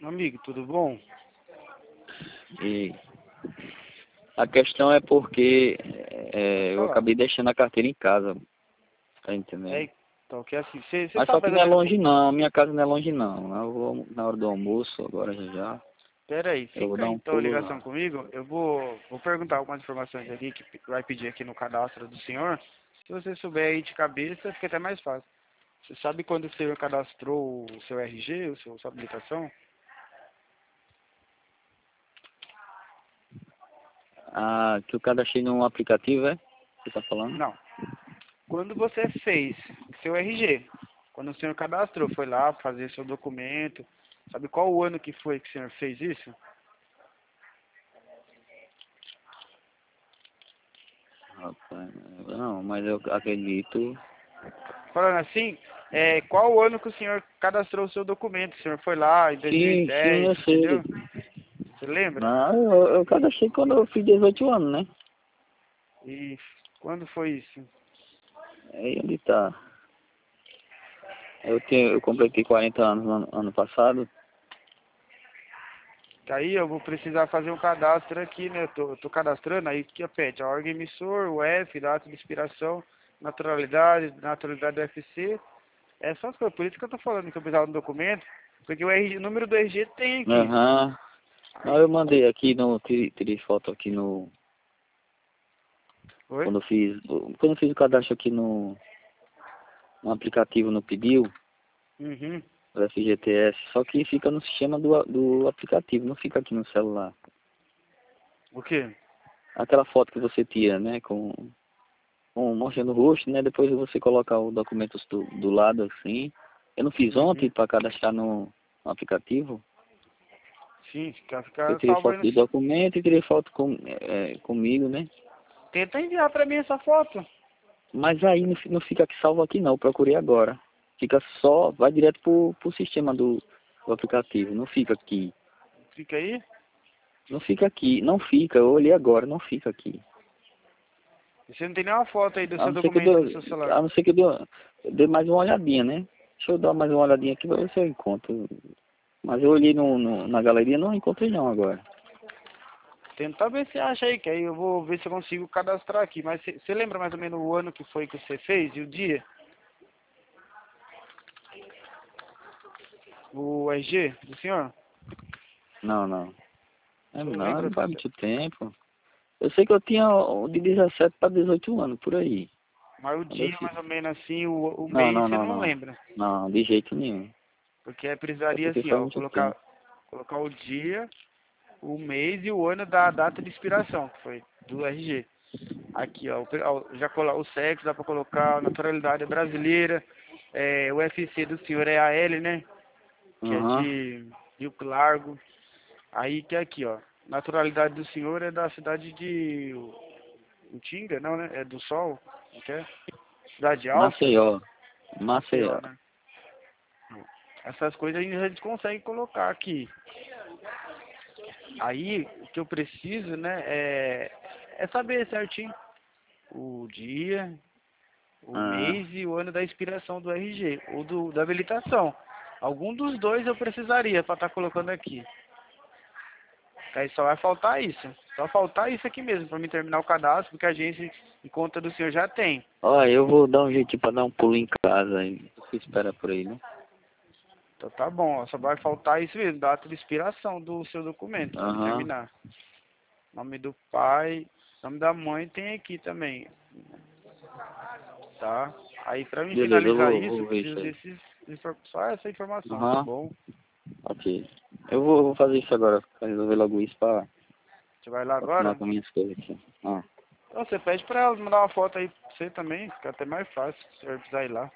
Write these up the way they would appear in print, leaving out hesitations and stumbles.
Amigo, tudo bom? E a questão é porque Pode eu falar. acabei deixando a carteira em casa, tá entendendo? É, então, que assim, você Mas tá só que não é fazendo... longe não, minha casa não é longe não. Eu vou na hora do almoço, agora já, Pera aí, eu vou fica dar aí um então a pulo ligação lá. comigo. Eu vou perguntar algumas informações aqui que vai pedir aqui no cadastro do senhor. Se você souber aí de cabeça, fica até mais fácil. Você sabe quando o senhor cadastrou o seu RG, sua habilitação? Ah, que eu cadastrei num aplicativo, é? Você tá falando? Não. Quando você fez seu RG, quando o senhor cadastrou, foi lá fazer seu documento, sabe qual o ano que foi que o senhor fez isso? Rapaz, não, mas eu acredito. Falando assim, qual o ano que o senhor cadastrou o seu documento? O senhor foi lá em Sim, 2010, eu entendeu? sei. Você lembra? Não, eu cadastrei quando eu fiz 18 anos, né? E quando foi isso? Aí onde tá? Eu completei 40 anos no ano passado. Que aí eu vou precisar fazer um cadastro aqui, né? Eu tô cadastrando, aí que pede a órgão emissor, o F, data de expiração, naturalidade do UFC. Essas coisas, por isso que eu tô falando que eu precisava do documento, porque o RG, o número do RG tem aqui. Aham. Não, Aí, eu mandei aqui no. Tirei foto aqui no. oi? Quando eu fiz o cadastro aqui no aplicativo no Pediu, Uhum. do FGTS, só que fica no sistema do aplicativo, não fica aqui no celular. O quê? Aquela foto que você tira, né, com mostrando o rosto, né, depois você coloca o documento do lado assim. Eu não fiz ontem Uhum. para cadastrar no aplicativo. Sim, Eu fica tirei salvo foto aí no... do documento e tirei foto comigo, né? Tenta enviar pra mim essa foto. Mas aí não fica aqui salvo aqui não, eu procurei agora. Fica só, vai direto pro sistema do aplicativo, não fica aqui. Fica aí. Não fica aqui, não fica, eu olhei agora, não fica aqui. Você não tem nenhuma foto aí do A seu não ser que documento do seu celular. eu dê mais uma olhadinha, né? Deixa eu dar mais uma olhadinha aqui pra ver se eu encontro. Mas eu olhei na galeria, não encontrei não agora. Tenta ver se acha aí, que aí eu vou ver se eu consigo cadastrar aqui. Mas você lembra mais ou menos o ano que foi que você fez e o dia? O RG do senhor? Não, não. Você não Não, lembra não do faz seu... muito tempo. Eu sei que eu tinha o de 17 para 18 anos, por aí. Mas o Quando eu dia, fiz. mais ou menos assim, o Não, mês, não, você não, não não. lembra. Não, de jeito nenhum. Porque aí É precisaria porque assim, faz ó, muito tempo. colocar o dia, o mês e o ano da data de expiração, que foi do RG. Aqui, ó, já coloca o sexo, dá pra colocar a naturalidade brasileira, o UFC do senhor é AL, né? Que é Aham. de Rio Largo. Aí que é aqui, ó. Naturalidade do senhor é da cidade de Utinga, não, né? É do Sol, não quer? Cidade Alta, Maceió. Maceió, Maceió. né? Essas coisas a gente consegue colocar aqui. Aí, o que eu preciso, né, é saber certinho o dia, o Ah, mês e o ano da expiração do RG, ou da habilitação. Algum dos dois eu precisaria para estar colocando aqui. Aí só vai faltar isso. Só faltar isso aqui mesmo, para mim terminar o cadastro, porque a agência em conta do senhor já tem. ó, eu vou dar um jeitinho pra dar um pulo em casa aí. Você espera por aí, né? Então tá bom, ó, só vai faltar isso mesmo, data de expiração do seu documento, para me Aham. terminar. Nome do pai, nome da mãe tem aqui também, tá? Aí para mim Beleza, eu finalizar vou, isso, eu vou ver preciso isso aí. só essa informação, tá Aham. bom? Ok. Eu vou fazer isso agora, pra resolver logo isso pra Você vai lá continuar agora? com minhas coisas aqui. Ah. Então você pede pra ela mandar uma foto aí pra você também, fica até mais fácil, se você precisar ir lá,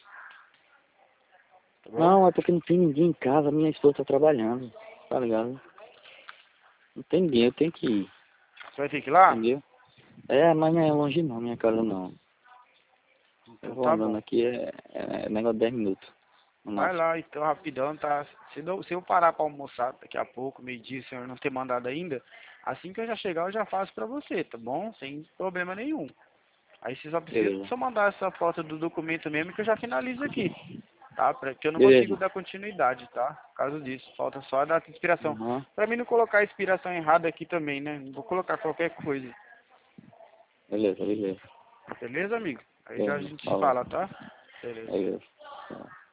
tá bom? Não, é porque não tem ninguém em casa, minha esposa tá trabalhando, tá ligado? Não tem ninguém, eu tenho que ir, Você vai ter que ir lá? entendeu? É, mas não é longe não, minha casa não. Eu Então vou tá andando bom. aqui, é negócio de 10 minutos, no Vai máximo. lá então rapidão, tá? Se eu parar pra almoçar daqui a pouco, meio-dia, o senhor não ter mandado ainda, assim que eu já chegar eu já faço pra você, tá bom? Sem problema nenhum. Aí você só precisa Beleza. só mandar essa foto do documento mesmo que eu já finalizo aqui. tá? Porque eu não Beleza. consigo dar continuidade, tá? Por causa disso. Falta só a data de expiração. Uhum. Pra mim não colocar a expiração errada aqui também, né? Não vou colocar qualquer coisa. Beleza, beleza. Beleza, amigo? Aí já a Beleza. gente se Falou. fala, tá? Beleza. Beleza. Tá.